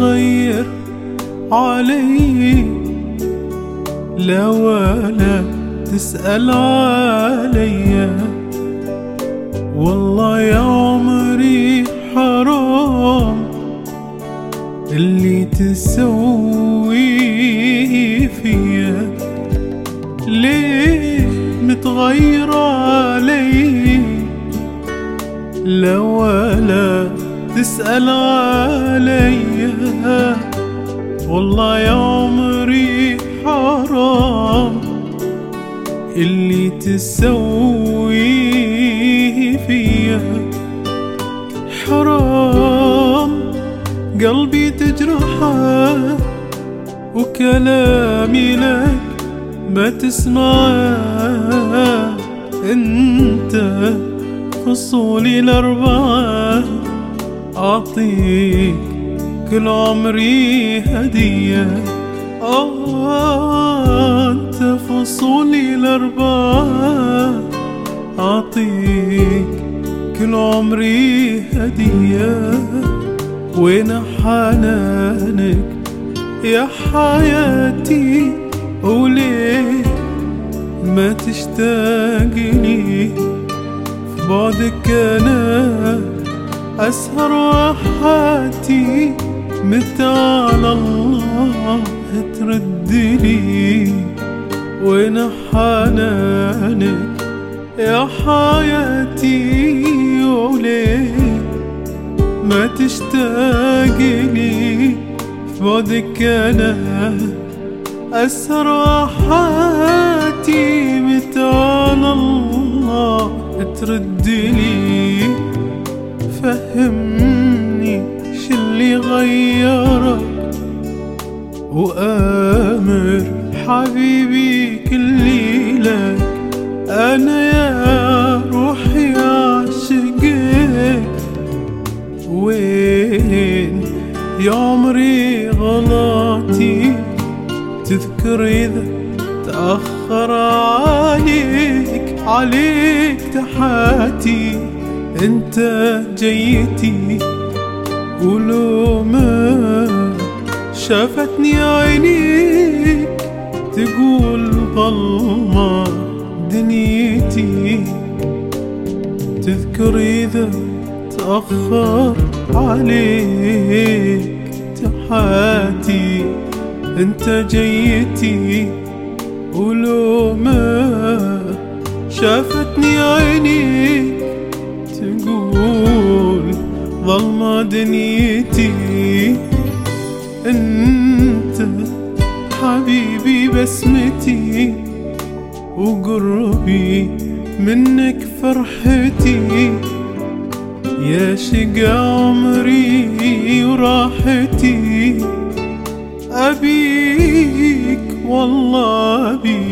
تغير علي، لا ولا تسأل عليا. والله يا عمري حرام اللي تسويه فيا. ليه متغير علي، لا ولا تسأل عليا. والله يا عمري حرام اللي تسويه فيا. حرام قلبي تجرحه وكلامي لك ما تسمعه. انت فصولي الأربعة أعطيك كل عمري هدية. انت فصولي الأربعة أعطيك كل عمري هدية. وين حنانك يا حياتي، وليه ما تشتاقني؟ في بعدك أنا أسهر وحاتي، متى على الله تردلي؟ وين حنانك يا حياتي، وليه ما تشتاقني؟ في بعدك أنا أسهر وحاتي، متى على الله تردلي؟ فهمني شلي غيرك، وآمر حبيبي كلي لك. أنا يا روحي عاشقك، وين يا عمري غلطي؟ تذكر إذا تأخر عليك تحاتي. انت جيتي ولو ما شافتني عينيك تقول ظلمة دنيتي. تذكر إذا تأخر عليك تحاتي. انت جيتي ولو ما شافتني عينيك تقول ظلمة دنيتي. انت حبيبي بسمتي، وقربي منك فرحتي. يا شقا عمري وراحتي، أبيك والله أبيك